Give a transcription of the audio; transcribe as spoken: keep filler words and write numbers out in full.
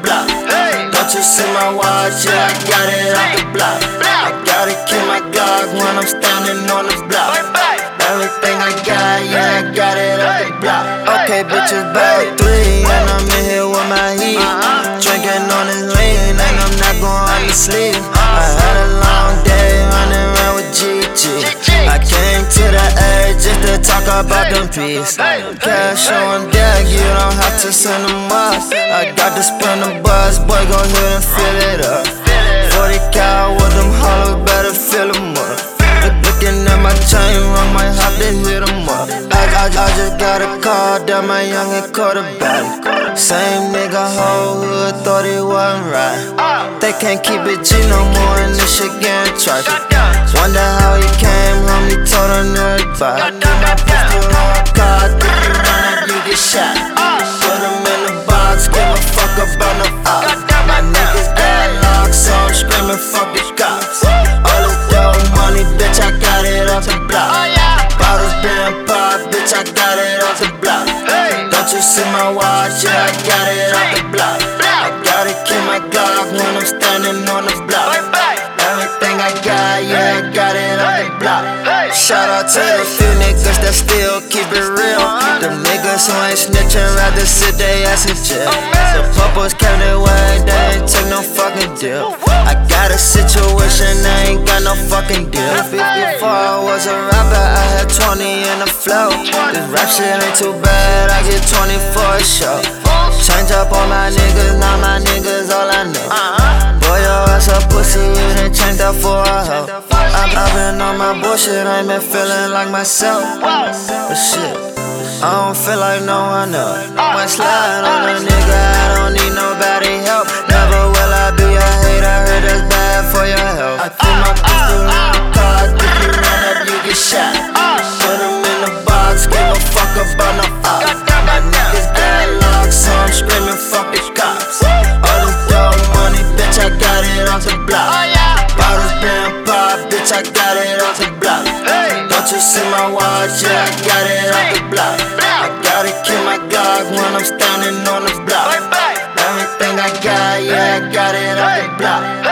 block. Don't you see my watch? Yeah, I got it off the block. I gotta keep my Glock when I'm standing on the block. Everything I got, yeah, I got it off the block. Okay, bitches, bag three, and I'm in here with my heat. Drinking on this lean, and I'm not going to sleep. I had a long day running around with G G. I came to the edge just to talk about them peas. Cash on deck, you don't have to send them up. I got to spin the bus, boy, go ahead and fill it up. forty cal with them hollows, better fill them up. Looking at my chain, I might have to hit them up. I, I, I just got a call that my youngin' quarterback. Same nigga, whole hood thought it wasn't right. They can't keep it G no more, and this shit getting trifling. Wonder how he came home, he told on everybody. Put my pistol on a car, if you run up, you get shot. Put him in the box, give a fuck about no op. My niggas got locked, so I'm screaming, fuck the cops. All this dope money, bitch, I got it off the block. Bottles being popped, bitch, I got it off the block. Don't you see my watch? Yeah, I got it off the block. I gotta keep my Glock when I'm standing on the block. Everything I got, yeah, I got it off the block. Shout out to the few niggas that still keep it real. Them niggas who ain't snitching, rather sit they ass in jail. The puppos kept it way, they ain't take no fucking deal. I got a situation, I ain't got no fucking deal. Before I was a rapper, I had twenty in the flow. This rap shit ain't too bad, I get twenty for a show. Change up on my niggas, now my niggas all I know. Boy, your ass a pussy, you done changed up for a hoe. I've been on my bullshit, I ain't been feeling like myself. But shit, I don't feel like no one else. Might slide on a nigga, I don't need nobody help. Never will I be a hater, heard that's bad for your health. I threw my pistol in the car, if you run up, you get shot. Put him in the box, give a fuck about no op. My niggas got locked, so I'm screaming, fuck the cops. All this dope money, bitch, I got it off the block. Bottles being popped, bitch, I got it off the block. Don't you see my watch? Yeah, I got it off the block. I gotta keep my Glock when I'm standing on the block. Everything I got, yeah, I got it off the block.